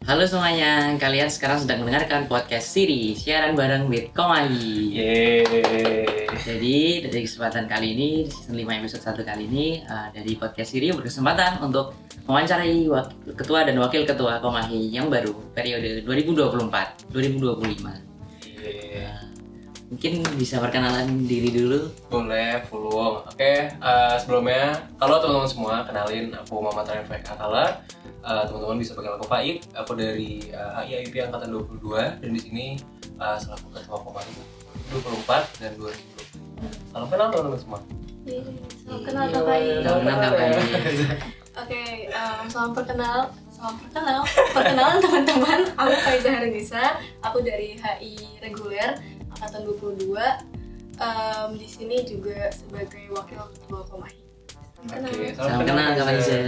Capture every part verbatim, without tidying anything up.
Halo semuanya, kalian sekarang sedang mendengarkan podcast Siri, siaran bareng with Komahi. Yeay. Jadi dari kesempatan kali ini, di season lima episode satu kali ini, uh, dari podcast Siri berkesempatan untuk mewawancarai wak- ketua dan wakil ketua Komahi yang baru periode dua ribu dua puluh empat sampai dua ribu dua puluh lima. Yeay. Uh, mungkin bisa perkenalan diri dulu. Boleh, Fulung. Oke, uh, sebelumnya, halo teman-teman semua, kenalin aku Muhammad Ryan Faik Akala. Uh, teman-teman bisa panggil aku Faik. Aku dari uh, H I A I P angkatan dua puluh dua dan di sini uh, selaku ketua Komahi dua puluh empat dan dua ribu dua puluh. Salam kenal teman-teman semua. Salam kenal Kak Pai. Salam kenal Kak Pai. Oke, um, salam perkenal, salam perkenal, perkenalan teman-teman. Aku Faiza Harinisa, aku dari H I reguler angkatan dua puluh dua. Um, di sini juga sebagai wakil ketua Komahi. Oke, Salam kenal Kak Faiza.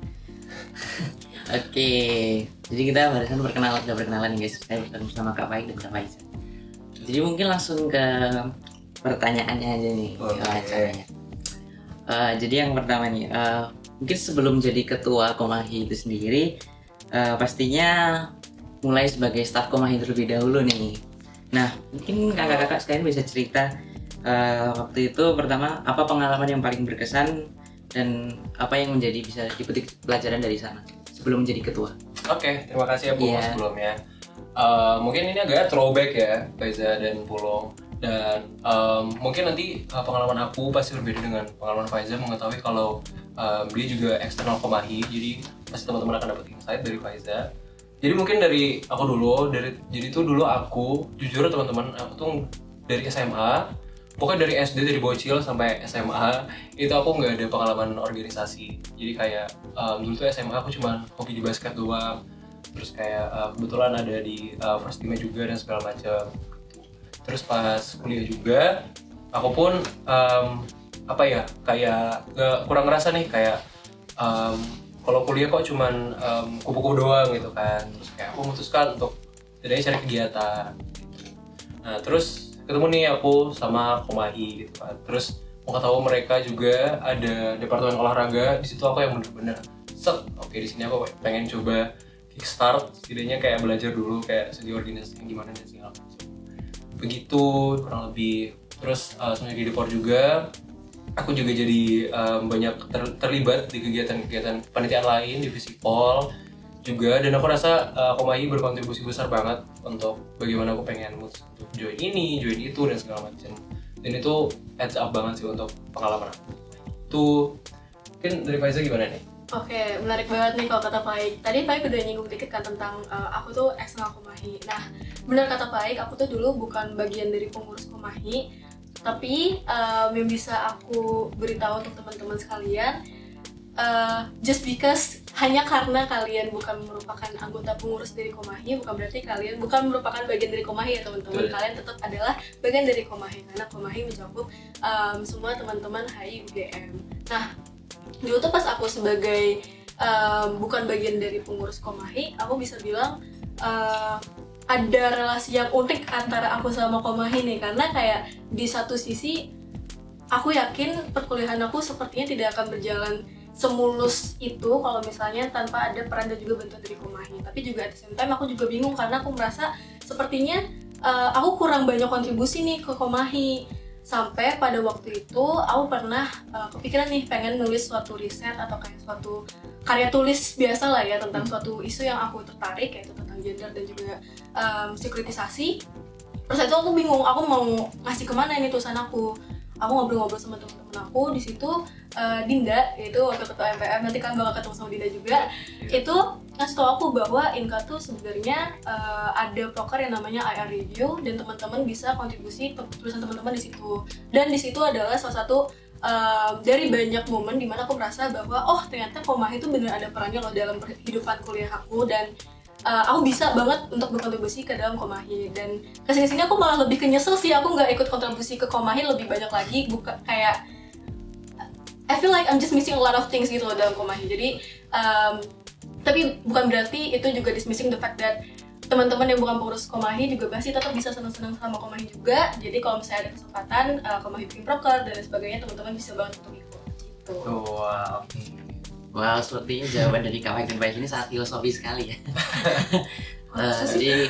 Oke, jadi kita barusan perkenalan, udah perkenalan nih guys. Saya bersama Kak Faik dan Kak Faiza. Jadi mungkin langsung ke pertanyaannya aja nih. Boleh. Wawancaranya. Uh, jadi yang pertama nih, uh, mungkin sebelum jadi ketua Komahi itu sendiri, uh, pastinya mulai sebagai staf Komahi terlebih dahulu nih. Nah, mungkin kakak-kakak sekalian bisa cerita uh, waktu itu pertama apa pengalaman yang paling berkesan dan apa yang menjadi bisa dipetik pelajaran dari sana sebelum menjadi ketua. Oke, terima kasih ya Bu Iya. sebelumnya. Uh, mungkin ini agak throwback ya, Faiza dan Pulong. Dan um, mungkin nanti uh, pengalaman aku pasti berbeda dengan pengalaman Faiza, mengetahui kalau um, dia juga eksternal Komahi. Jadi pasti teman-teman akan dapat insight dari Faiza. Jadi mungkin dari aku dulu, dari jadi tuh dulu aku jujur teman-teman, aku tuh dari S M A, pokoknya dari S D, dari bocil sampai S M A itu aku nggak ada pengalaman organisasi. Jadi kayak um, dulu tuh S M A aku cuma hobi di basket doang. Terus kayak uh, kebetulan ada di uh, first team juga dan segala macam. Terus pas kuliah juga, aku pun um, apa ya kayak gak, kurang ngerasa nih kayak um, kalau kuliah kok cuman um, kupu-kupu doang gitu kan. Terus kayak aku memutuskan untuk setidaknya cari kegiatan. Nah terus ketemu nih aku sama Komahi gitu kan. Terus mau tahu mereka juga ada departemen olahraga. Di situ aku yang bener-bener set. Oke, di sini aku pengen coba kickstart, setidaknya kayak belajar dulu kayak segi organisasi gimana dan segala macam. Begitu kurang lebih. Terus uh, semenjak di Depor juga aku juga jadi um, banyak ter- terlibat di kegiatan-kegiatan panitiaan lain, divisi pol juga, dan aku rasa uh, Komahi berkontribusi besar banget untuk bagaimana aku pengen untuk join ini, join itu dan segala macam. Dan itu adds up banget sih untuk pengalaman aku. Itu mungkin dari Faiza gimana nih? Oke, menarik banget nih kalau kata Faik. Tadi Faik udah nyinggung dikit kan tentang uh, aku tuh eksternal Komahi. Nah, benar kata Faik, aku tuh dulu bukan bagian dari pengurus Komahi. Tapi um, yang bisa aku beritahu untuk teman-teman sekalian, uh, just because hanya karena kalian bukan merupakan anggota pengurus dari Komahi, bukan berarti kalian bukan merupakan bagian dari Komahi ya teman-teman. Betul. Kalian tetap adalah bagian dari Komahi karena Komahi mencakup um, semua teman-teman H I U G M. Nah, dulu tuh pas aku sebagai um, bukan bagian dari pengurus Komahi, aku bisa bilang uh, ada relasi yang unik antara aku sama Komahi nih, karena kayak di satu sisi aku yakin perkuliahan aku sepertinya tidak akan berjalan semulus itu kalau misalnya tanpa ada peran dan juga bantuan dari Komahi. Tapi juga at the same time aku juga bingung karena aku merasa sepertinya uh, aku kurang banyak kontribusi nih ke Komahi. Sampai pada waktu itu aku pernah uh, kepikiran nih pengen nulis suatu riset atau kayak suatu karya tulis biasa lah ya tentang suatu isu yang aku tertarik, yaitu tentang gender dan juga um, sekuritisasi. Terus itu aku bingung, aku mau ngasih kemana ini tulisan aku. Aku ngobrol-ngobrol sama teman-teman aku di situ, uh, Dinda, yaitu wakil ketua M P M, nanti kan bakal ketemu sama Dinda juga. Itu ngasih tau aku bahwa Inka tuh sebenarnya uh, ada proker yang namanya I R review dan teman-teman bisa kontribusi tulisan teman-teman di situ. Dan di situ adalah salah satu uh, dari banyak momen dimana aku merasa bahwa oh ternyata Komahi itu benar ada perannya loh dalam kehidupan kuliah aku, dan uh, aku bisa banget untuk berkontribusi ke dalam Komahi. Dan kesini-sini aku malah lebih kenyesel sih aku nggak ikut kontribusi ke Komahi lebih banyak lagi, buka kayak I feel like I'm just missing a lot of things gitu loh dalam Komahi. Jadi um, tapi bukan berarti itu juga dismissing the fact that teman-teman yang bukan pengurus Komahi juga pasti tetap bisa senang-senang sama Komahi juga. Jadi kalau misalnya ada kesempatan uh, Komahi bikin proker dan sebagainya, teman-teman bisa banget untuk ikut gitu. Wow, oke. Wow, sepertinya jawaban dari Kak Faik dan Faik ini sangat filosofis sekali ya. uh, jadi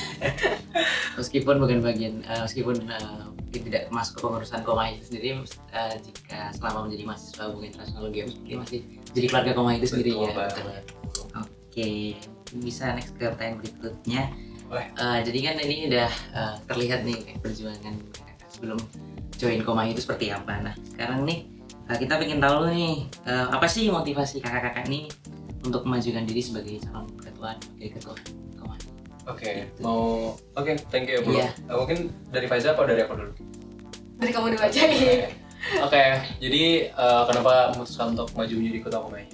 meskipun bukan bagian, uh, meskipun uh, mungkin tidak masuk ke pengurusan Komahi itu sendiri, uh, jika selama menjadi mahasiswa hubungan internasional games mungkin masih jadi keluarga Komahi itu sendiri ya. Oke, okay. Bisa next ke pertanyaan berikutnya. Uh, jadi kan ini udah uh, terlihat nih kayak perjuangan kakak sebelum join Komahi itu seperti apa. Nah sekarang nih uh, kita pengen tahu nih uh, apa sih motivasi kakak-kakak nih untuk memajukan diri sebagai calon ketua wakil ketua Komahi. Oke, okay, mau oke, okay, thank you ya bro. Yeah. Uh, mungkin dari Faiza atau dari aku dulu? Dari kamu dulu aja. Oke, okay, jadi uh, kenapa memutuskan untuk maju menjadi ketua Komahi?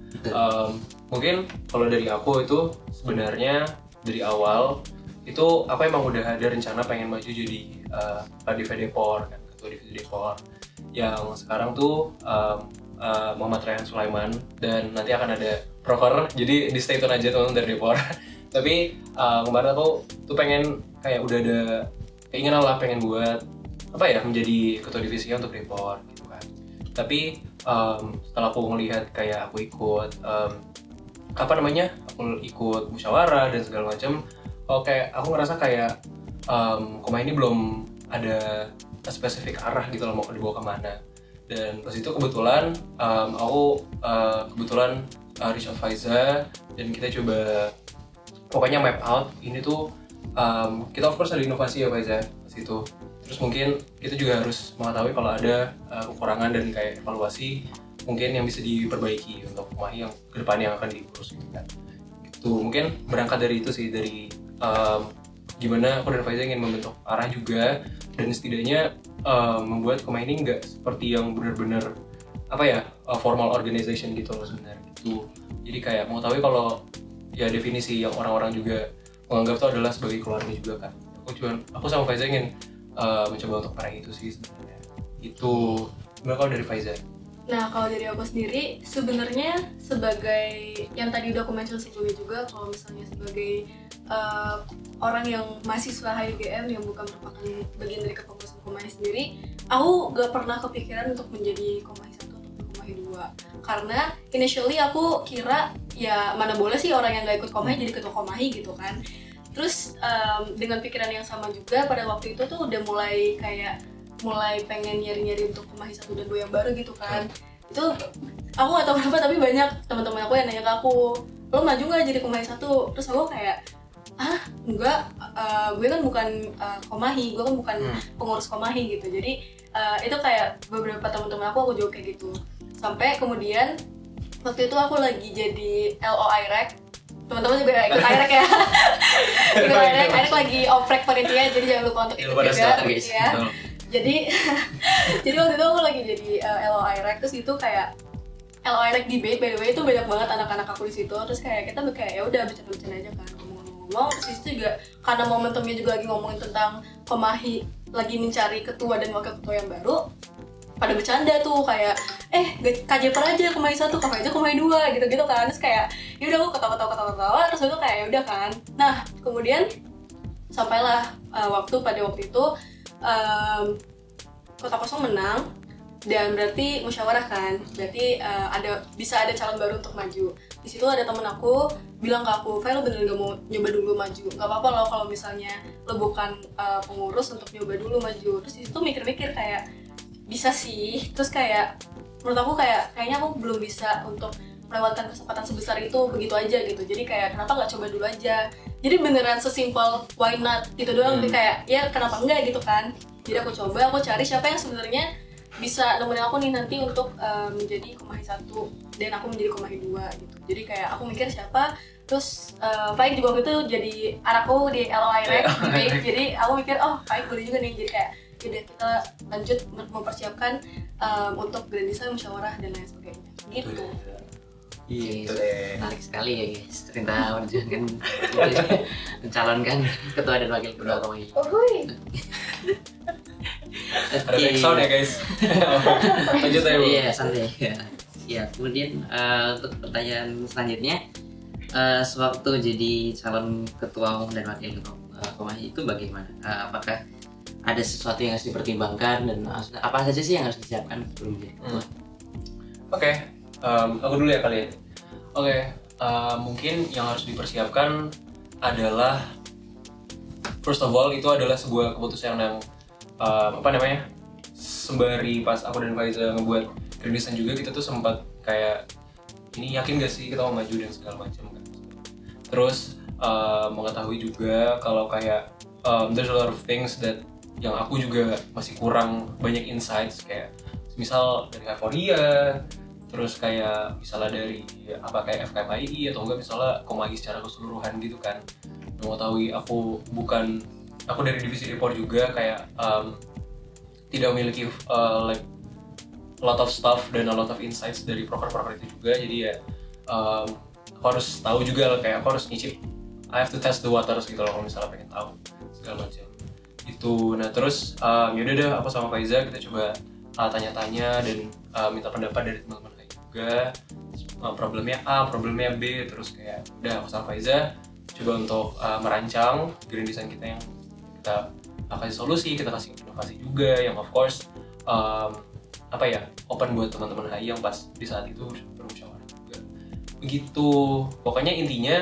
Um, mungkin kalau dari aku itu sebenarnya dari awal itu aku emang udah ada rencana pengen maju jadi uh, D V Depor kan, ketua divisi Depor. Yang sekarang tuh um, uh, Muhammad Rayhan Sulaiman dan nanti akan ada proker, jadi di stay tune aja teman-teman dari Depor. Tapi uh, kemarin aku tuh pengen kayak udah ada keinginan lah pengen buat apa ya menjadi ketua divisinya untuk Depor gitu kan. Tapi um, setelah aku ngelihat kayak aku ikut um, apa namanya aku ikut musyawarah dan segala macam, oke aku ngerasa kayak um, Komahi ini belum ada spesifik arah gitu loh mau dibawa kemana. Dan pas itu kebetulan um, aku uh, kebetulan uh, reach out Faiza dan kita coba pokoknya map out ini tuh um, kita of course ada inovasi ya Faiza pas itu. Terus mungkin kita juga harus mengetahui kalau ada uh, kekurangan dan kayak evaluasi mungkin yang bisa diperbaiki untuk Komahi yang kedepannya yang akan diurus gitu kan. Itu mungkin berangkat dari itu sih, dari um, gimana aku dan Faiza ingin membentuk arah juga dan setidaknya um, membuat Komahi ini nggak seperti yang benar-benar apa ya uh, formal organization gitu loh sebenarnya gitu. Jadi kayak mau tahu kalau ya definisi yang orang-orang juga menganggap itu adalah sebagai keluarga juga kan. Aku cuma aku sama Faiza ingin uh, mencoba untuk arah itu sih sebenarnya. Itu gimana kalau dari Faiza? Nah kalau dari aku sendiri sebenarnya sebagai yang tadi udah aku mention sebelumnya juga, kalau misalnya sebagai uh, orang yang mahasiswa H I U G M yang bukan merupakan bagian dari kepengurusan Komahi sendiri, aku gak pernah kepikiran untuk menjadi Komahi satu atau Komahi dua. Karena initially aku kira ya mana boleh sih orang yang gak ikut Komahi jadi ketua Komahi gitu kan. Terus um, dengan pikiran yang sama juga pada waktu itu tuh udah mulai kayak mulai pengen nyari-nyari untuk Komahi satu dan dua yang baru gitu kan. Itu aku gak tahu kenapa tapi banyak teman-teman aku yang nanya ke aku, lo maju gak jadi Komahi satu? Terus aku kayak, ah enggak, uh, gue kan bukan uh, Komahi, gue kan bukan hmm. pengurus Komahi gitu. Jadi uh, itu kayak beberapa teman-teman aku, aku jawab kayak gitu. Sampai kemudian waktu itu aku lagi jadi L O I R E C, teman-teman juga ikut I R E C ya. Ikut I R E C, I R E C lagi oprek panitia, jadi jangan lupa untuk ikut juga ya. Jadi jadi waktu itu aku lagi jadi uh, L O I R E C, terus itu kayak L O I R E C debate, by the way itu banyak banget anak-anak aku di situ. Terus kayak kita kayak ya udah bercanda-bercanda aja kan, ngomong-ngomong. Terus itu juga karena momentumnya juga lagi ngomongin tentang Komahi lagi mencari ketua dan wakil ketua yang baru, pada bercanda tuh kayak eh K J P R aja Komahi satu, Kak aja Komahi dua gitu-gitu kan. Terus kayak ya udah aku ketawa-ketawa-ketawa, terus itu kayak ya udah kan. Nah kemudian sampailah uh, waktu pada waktu itu um, Kota Kosong menang dan berarti musyawarah kan, berarti uh, ada bisa ada calon baru untuk maju. Di situ ada temen aku bilang ke aku, Fai lo bener gak mau nyoba dulu maju? Gak apa-apa lo kalau misalnya lo bukan uh, pengurus untuk nyoba dulu maju. Terus di situ mikir-mikir kayak bisa sih, terus kayak menurut aku kayak kayaknya aku belum bisa untuk melewatkan kesempatan sebesar itu begitu aja gitu. Jadi kayak kenapa nggak coba dulu aja? Jadi beneran sesimpel why not gitu doang. Hmm. Kayak ya kenapa enggak gitu kan? Jadi aku coba, aku cari siapa yang sebenarnya bisa nemenin aku nih nanti untuk uh, menjadi Komahi satu dan aku menjadi Komahi dua gitu. Jadi kayak aku mikir siapa, terus uh, Faik juga waktu itu jadi anakku di L O I R E C. Jadi aku mikir oh Faik boleh juga nih, jadi kayak jadi kita lanjut mempersiapkan um, untuk grand design, musyawarah dan lain sebagainya gitu. Gitu deh. Menarik sekali ya guys, cerita perjuangan mencalonkan ketua dan wakil ketua Komahi. Ada backsound ya guys. Lanjut ya Bu. Iya santai ya. Ya kemudian uh, untuk pertanyaan selanjutnya, uh, sewaktu jadi calon ketua umum dan wakil ketua uh, Komahi itu bagaimana? Uh, apakah ada sesuatu yang harus dipertimbangkan dan uh, apa saja sih yang harus disiapkan sebelum jadi ketua? Hmm. Oke, okay. um, aku dulu ya kali ya. Oke, okay, uh, mungkin yang harus dipersiapkan adalah first of all itu adalah sebuah keputusan yang um, apa namanya, sembari pas aku dan Faiza ngebuat rilisan juga kita tuh sempat kayak ini yakin gak sih kita mau maju dan segala macam kan. Terus uh, mengetahui juga kalau kayak um, there's a lot of things that yang aku juga masih kurang banyak insights, kayak misal dari Euphoria, terus kayak misalnya dari apa kayak F K P I I atau enggak misalnya Komahi secara keseluruhan gitu kan. Mengetahui aku bukan aku dari divisi report juga kayak um, tidak memiliki uh, like a lot of stuff dan a lot of insights dari proker-proker itu juga, jadi ya um, aku harus tahu juga kayak aku harus nyicip, I have to test the waters gitu loh kalau misalnya pengen tahu segala macam itu. Nah terus um, yaudah deh aku sama Faiza kita coba uh, tanya-tanya dan uh, minta pendapat dari teman-teman lain juga, uh, problemnya A, problemnya B, terus kayak udah aku sama Faiza coba untuk uh, merancang green design kita yang kita uh, kasih solusi, kita kasih inovasi juga yang of course um, apa ya, open buat teman-teman H I yang pas di saat itu bermusyawarah juga. Begitu. Pokoknya intinya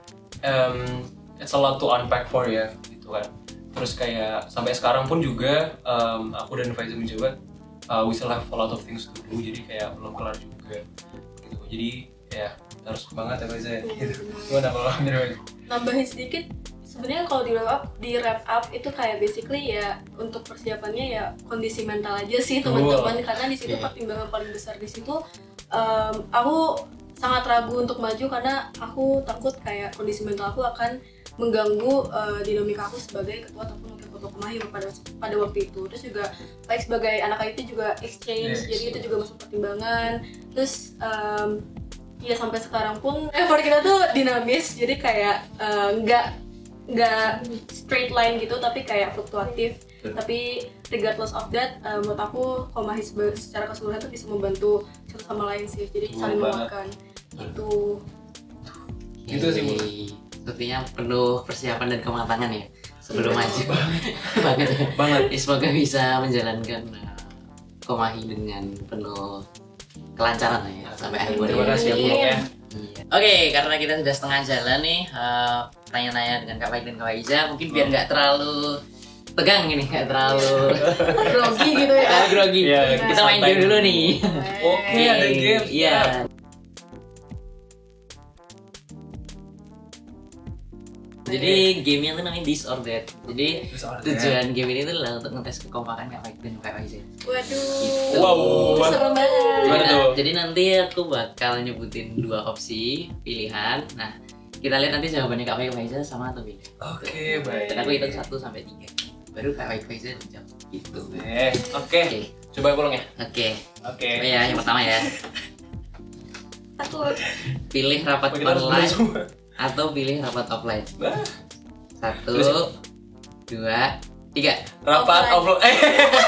um, it's a lot to unpack for ya gitu kan. Terus kayak sampai sekarang pun juga um, aku dan Faiza mencoba uh, we still have a lot of things to do, jadi kayak belum kelar juga gitu. Jadi ya harus banget ya Faiza gitu. Gimana kalau Andrew? Nambahin sedikit, sebenarnya kalau di wrap up, di wrap up itu kayak basically ya untuk persiapannya ya kondisi mental aja sih teman-teman, karena di situ Okay. pertimbangan paling besar di situ um, aku sangat ragu untuk maju karena aku takut kayak kondisi mental aku akan mengganggu uh, dinamika aku sebagai ketua ataupun wakil ketua Komahi pada pada waktu itu. Terus juga baik sebagai anak I T juga exchange, Yes. jadi itu juga masuk pertimbangan. Terus um, ya sampai sekarang pun effort kita tuh dinamis, jadi kayak uh, nggak nggak straight line gitu, tapi kayak fluktuatif. Tapi regardless of that, uh, menurut aku Komahi sebe- secara keseluruhan tuh bisa membantu satu sama lain sih, jadi saling menguatkan gitu. Gitu sih, Bu. Sepertinya penuh persiapan dan kematangan ya sebelum Iya. maju. Banget ya. Banget. Ya, semoga bisa menjalankan uh, Komahi dengan penuh kelancaran lah ya sampai akhir. Terima kasih ya Bu ya. Iya. Oke, karena kita sudah setengah jalan nih, uh, tanya-tanya dengan Kak Faik dan Kak Faiza, mungkin biar nggak terlalu tegang ini, nggak terlalu Grogi gitu ya. terlalu grogi. Iya, Kita main game dulu nih. Oke, ada game. Iya. Jadi gamenya tuh namanya This or That. Jadi This or That. tujuan game ini tuh adalah untuk ngetes kekompakan Kak Faik dan Kak Faiza. Waduh, Gitu. Wow. serem banget. Gimana Jadi, tuh? jadi nanti aku bakal nyebutin dua opsi pilihan. Nah, kita lihat nanti jawabannya Kak Faik Faiza sama atau beda. Oke, baik. Dan aku hitung satu sampai tiga. Baru Kak Faik Faiza jawab. Gitu. Eh, oke. Oke. Coba pulang ya. Oke. Oke. Oh ya, yang pertama ya. Takut. Pilih rapat Kita harus online semua. atau pilih rapat offline. Nah, Satu, Terus? dua, tiga. rapat offline. Eh.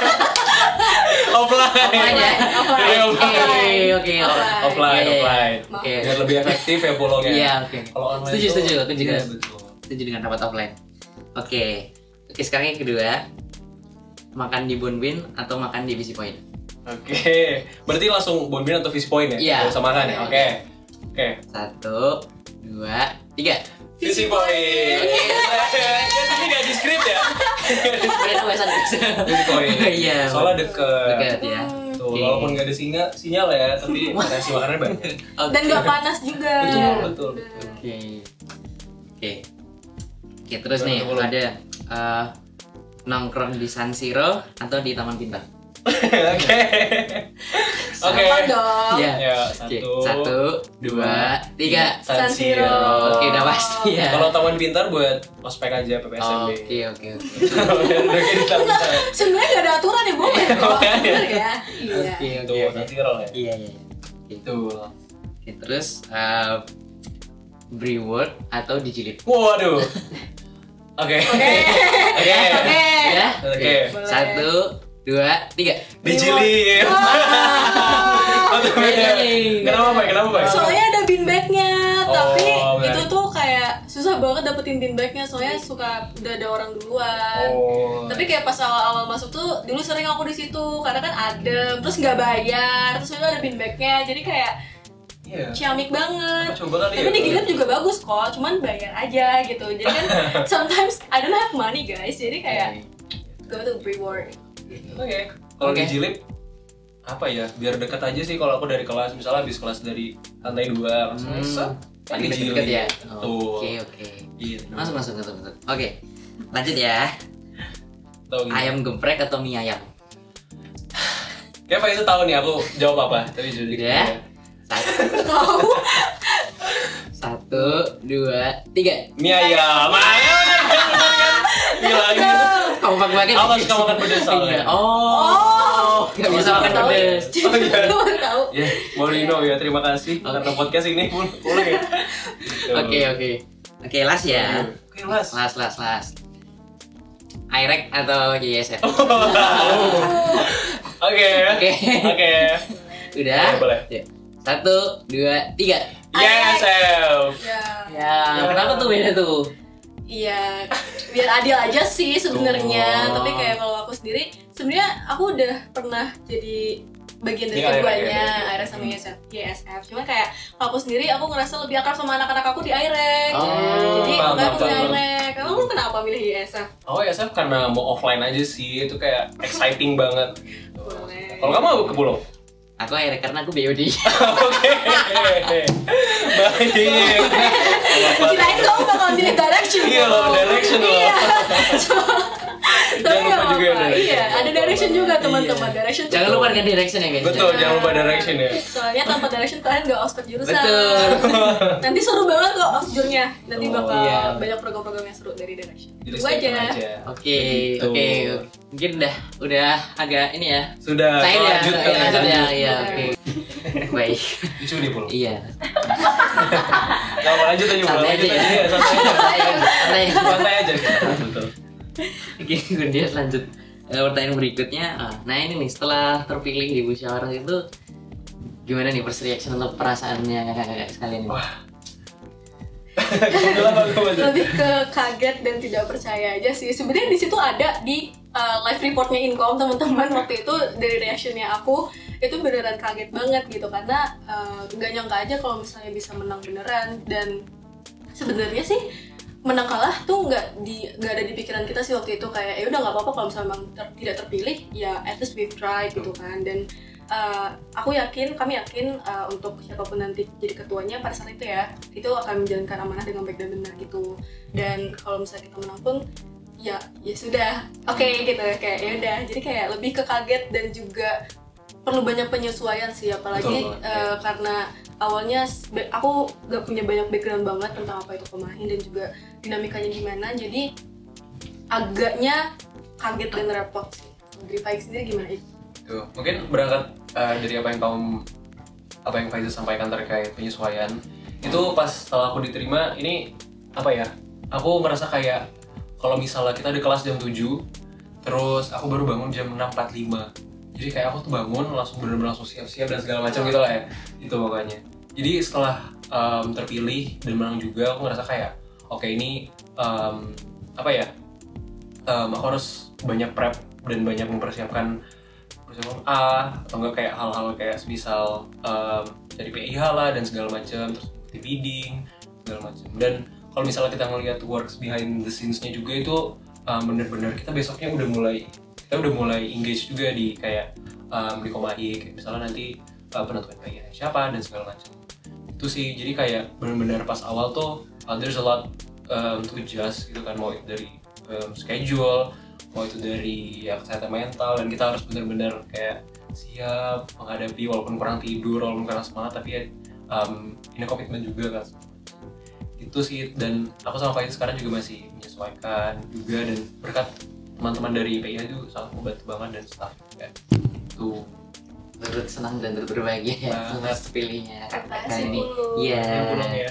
Offline. Offline ya? Offline. Oke, oke. Offline. Offline, Iya, iya, iya. offline. Oke. Biar lebih efektif ya pulangnya. Iya, oke. Kalau online Setuju, tuh- setuju. Aku juga Iya, betul. setuju dengan rapat offline. Oke. Oke, sekarang yang kedua. Makan di Bonbin atau makan di Busy Point? Oke. Berarti langsung bonbin atau fish point ya? Iya. Nggak usah makan ya. Oke. Oke. Satu, dua, tiga. Fishy point. Oke. Kan ini nggak di script ya? Sebenarnya kebiasaan Fishy point. Iya. Soalnya deket. Dekat ya. Tuh, Oke. walaupun nggak ada sinyal, sinyal ya, tapi nasi makanannya banyak. Oke. Dan nggak panas juga. Betul, betul, betul. Oke. Oke. Oke, terus Gimana nih tuh, Bolo? ada eh, nongkrong di San Siro atau di Taman Pintar? Oke. Oke. Apa dong? Iya. Ya, Oke, satu. satu, dua, tiga. San Siro. Oke, udah pasti ya. Kalau taman pintar buat ospek aja P P S M B. Oke, oke, oke. Udah kayak di taman pintar. Sebenarnya nggak ada aturan ya, boleh kok. Makanya. Bener ya? Iya. Oke, oke, Tuh, oke. nanti roll ya. Iya, iya. iya. Tuh. Oke, terus eh Breward atau dijilid? Waduh. Oke. Oke. Oke. Oke. Ya? Oke. Boleh. Satu, dua, tiga. Dijilid. Aduh, beda. Kenapa, Pak? Kenapa, Pak? Soalnya ada bean bag-nya, Oh, tapi benar. itu tuh kayak susah banget dapetin bean bag-nya, soalnya suka udah ada orang duluan. Oh. Tapi kayak pas awal-awal masuk tuh dulu sering aku di situ karena kan adem, terus nggak bayar, terus itu ada bean bag-nya, jadi kayak Iya. ciamik banget. Aku coba kali Tapi ya. di Gilip juga bagus kok, cuman bayar aja gitu. Jadi kan sometimes I don't have money guys, jadi kayak go to reward. Oke. Kalau Oke. di Jilip apa ya? Biar dekat aja sih kalau aku dari kelas, misalnya habis kelas dari lantai dua langsung Hmm. set, kan di Deket-deket Jilip. ya. Tuh. Oke oke. Gitu. Masuk masuk masuk masuk. Oke. Lanjut ya. Tahu gitu. Ayam geprek atau mie ayam? Kayak Pak itu tahu nih aku jawab apa, tapi jujur. Udah. Satu, Tahu? satu, dua, tiga. Mie ayam. Ayam bener kan? Gila gitu. Kamu pakai Aku suka makan pedes soalnya. Oh. Gak bisa makan Tahu. pedes. Oh, iya. Lu baru tahu. Ya, Molino ya, terima kasih karena podcast ini pun boleh ya. Oke oke. Oke, las ya. Oke, Mas. Las las las. Irek atau Y S F? Oke. Oke. Oke. Udah. Boleh, boleh. Ya. Satu, dua, tiga. Yes, Elf. Ya. Ya, kenapa tuh beda tuh? Iya, biar adil aja sih sebenarnya. Oh. Tapi kayak kalau aku sendiri, sebenarnya aku udah pernah jadi bagian dari Iya, keduanya, iya, iya. Airek sama Y S F. Y S F. Cuman kayak kalau aku sendiri, aku ngerasa lebih akrab sama anak-anak aku di Airek. Oh, Jadi paham, makanya aku paham, milih paham. Airek. Kamu kenapa milih Y S F? Oh ya, saya karena mau offline aja sih, itu kayak exciting banget. Boleh. Kalau kamu apa ke Bulog? Aku Irek karena aku B O D. Oke. Baik. Kirain kamu bakal milih direction. Iya loh, direction loh. Iya. Tapi Jangan lupa nggak juga apa-apa. direction. Iya, ada direction juga teman-teman. Direction tuh- Jangan lupa dengan direction ya guys. Betul, jangan lupa direction ya. Soalnya tanpa direction kalian gak ospek jurusan. Betul. Nanti seru banget kok osjurnya. Nanti Oh, bakal iya. banyak program-program yang seru dari direction. Jadi Itu stay aja. tune aja. Oke, Gitu. oke. Mungkin udah udah agak ini ya. Sudah, Cair ya, lanjut ke ya, lanjut ya. Iya, Oke. oke. Baik. Lucu nih, Pul. Iya. Gak mau lanjut aja, Pul. Santai Lanjut aja aja ya. ya, santai aja. Santai. Santai aja. Betul. Oke, kemudian lanjut eh, pertanyaan berikutnya. Ah, Nah ini nih setelah terpilih di musyawarah itu gimana nih first reaction atau perasaannya kakak-kakak sekalian ini? Wah. Udah lama gue baca. Lebih ke kaget dan tidak percaya aja sih. Sebenarnya di situ ada di uh, live reportnya Incom teman-teman waktu itu dari reactionnya aku itu beneran kaget banget gitu karena uh, nggak nyangka aja kalau misalnya bisa menang beneran. Dan sebenarnya sih menang kalah tuh nggak di nggak ada di pikiran kita sih waktu itu, kayak ya udah nggak apa-apa kalau misalnya memang ter- tidak terpilih ya at least we've tried gitu kan. Dan uh, aku yakin kami yakin uh, untuk siapapun nanti jadi ketuanya pada saat itu ya itu akan menjalankan amanah dengan baik dan benar gitu. Dan kalau misalnya kita menang pun ya ya sudah oke okay, gitu kayak ya udah, jadi kayak lebih ke kaget dan juga perlu banyak penyesuaian sih, apalagi Betul banget, uh, karena awalnya sebe- aku gak punya banyak background banget tentang apa itu Komahi dan juga dinamikanya gimana, jadi agaknya kaget dan repot sih. Dari Faik sendiri gimana itu? Tuh, mungkin berangkat uh, dari apa yang kamu apa yang Faiza sampaikan terkait penyesuaian itu pas setelah aku diterima ini apa ya, aku ngerasa kayak kalau misalnya kita di kelas jam tujuh terus aku baru bangun jam enam empat puluh lima, jadi kayak aku tuh bangun langsung bener-bener langsung siap-siap dan segala macam gitu lah ya, itu pokoknya. Jadi setelah um, terpilih dan menang juga aku ngerasa kayak oke okay, ini um, apa ya, um, aku harus banyak prep dan banyak mempersiapkan persiapan A atau enggak kayak hal-hal kayak semisal um, dari P I H lah dan segala macam, terus bukti bidding segala macam. Dan kalau misalnya kita ngelihat works behind the scenes-nya juga itu um, bener-bener kita besoknya udah mulai kita udah mulai engage juga di kayak um, di Komahi, kayak misalnya nanti uh, penentuan P I H siapa dan segala macam. Itu sih, jadi kayak bener-bener pas awal tuh uh, there's a lot um, to adjust gitu kan, mau itu dari um, schedule, mau itu dari ya kesehatan mental, dan kita harus bener-bener kayak siap menghadapi walaupun kurang tidur, walaupun kurang semangat, tapi ya um, ini komitmen juga kan. Itu sih, dan aku sama Faiz sekarang juga masih menyesuaikan juga, dan berkat teman-teman dari P I H itu sangat membantu banget dan staff juga. Tuh. Turut senang dan turut berbahagia ya Banget. atas terpilihnya kakak Makasih, ini. Pulu. Iya. Ya, pulang ya.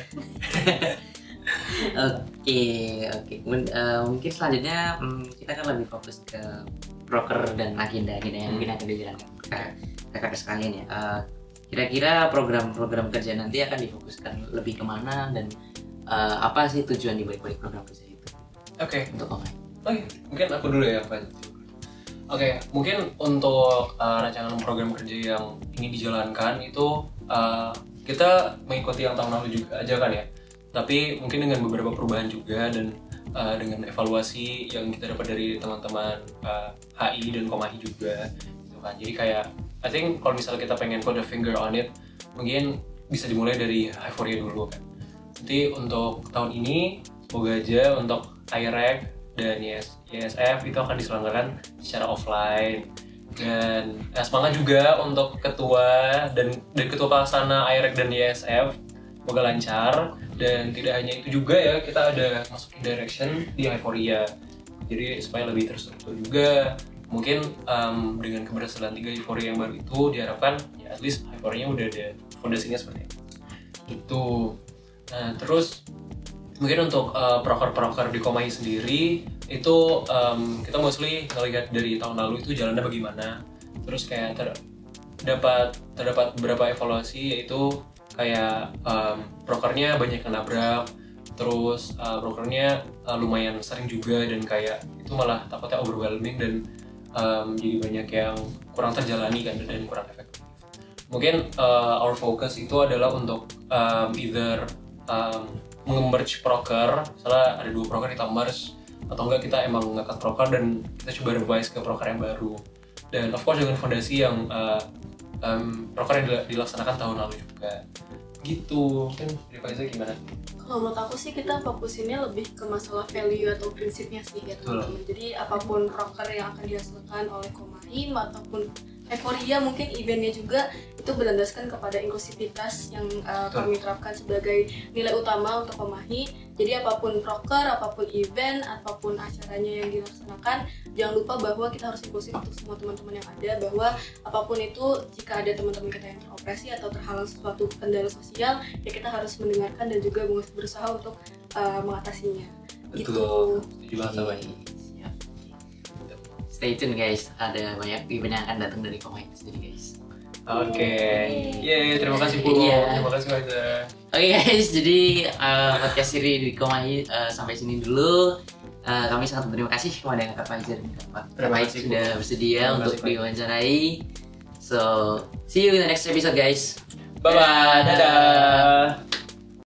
Oke, oke. Men- eh, mungkin selanjutnya mm, kita kan lebih fokus ke broker dan agenda agenda yang mungkin akan dijalankan kakak kakak sekalian ya. Eh, kira-kira program-program kerja nanti akan difokuskan lebih kemana dan eh, apa sih tujuan di balik-balik program kerja itu Oke. untuk online? Oke, mungkin aku dulu ya, Faiz. Oke, mungkin untuk uh, rancangan program kerja yang ingin dijalankan itu uh, kita mengikuti yang tahun lalu juga aja kan ya. Tapi mungkin dengan beberapa perubahan juga dan uh, dengan evaluasi yang kita dapat dari teman-teman uh, H I dan Komahi juga gitu kan. Jadi kayak I think kalau misalnya kita pengen put a finger on it, mungkin bisa dimulai dari Hyforia dulu kan. Nanti untuk tahun ini semoga aja untuk I R E C dan Y S F itu akan diselenggarakan secara offline. Dan ya, semangat juga untuk ketua dan, dan ketua pelaksana I R E C dan Y S F, semoga lancar. Dan tidak hanya itu juga ya, kita ada masukin direction di Hyforia, jadi supaya lebih terstruktur juga. Mungkin um, dengan keberhasilan tiga Hyforia yang baru itu diharapkan ya at least Hyforia udah ada fondasinya seperti itu. Itu. Nah terus mungkin untuk uh, proker-proker di Komahi sendiri itu um, kita mostly ngelihat dari tahun lalu itu jalannya bagaimana. Terus kayak ter- dapat terdapat beberapa evaluasi, yaitu kayak um, prokernya banyak yang nabrak, terus uh, prokernya uh, lumayan sering juga, dan kayak itu malah takutnya overwhelming dan um, jadi banyak yang kurang terjalani kan dan kurang efektif. Mungkin uh, our focus itu adalah untuk um, either um, nge-merge proker, misalnya ada dua proker kita merge, atau enggak kita emang ngangkat proker dan kita coba revise ke proker yang baru. Dan of course dengan fondasi yang uh, um, proker yang dilaksanakan tahun lalu juga. Gitu. Mungkin dari Faiza gimana? Kalau menurut aku sih kita fokusinnya lebih ke masalah value atau prinsipnya sih ya teman-teman. Jadi apapun proker yang akan dihasilkan oleh Komahi ataupun Hyforia, mungkin eventnya juga itu berlandaskan kepada inklusivitas yang uh, kami terapkan sebagai nilai utama untuk Komahi. Jadi apapun proker, apapun event, apapun acaranya yang dilaksanakan, jangan lupa bahwa kita harus inklusif untuk semua teman-teman yang ada, bahwa apapun itu jika ada teman-teman kita yang teropresi atau terhalang sesuatu kendala sosial, ya kita harus mendengarkan dan juga berusaha untuk uh, mengatasinya. Betul. Setuju banget sama ini. Stay tune guys, ada banyak event yang akan datang dari Komahi sendiri guys. Oke, okay. Yeay, terima kasih Pulo, Iya. terima kasih Faiza. Oke okay, guys, jadi uh, podcast seri di Komahi uh, sampai sini dulu. Uh, kami sangat berterima kasih kepada Kak Faiza dan Kak Faik sudah bersedia terima untuk kasih, Pak. diwawancarai. So, see you in the next episode guys. Bye bye, dadah.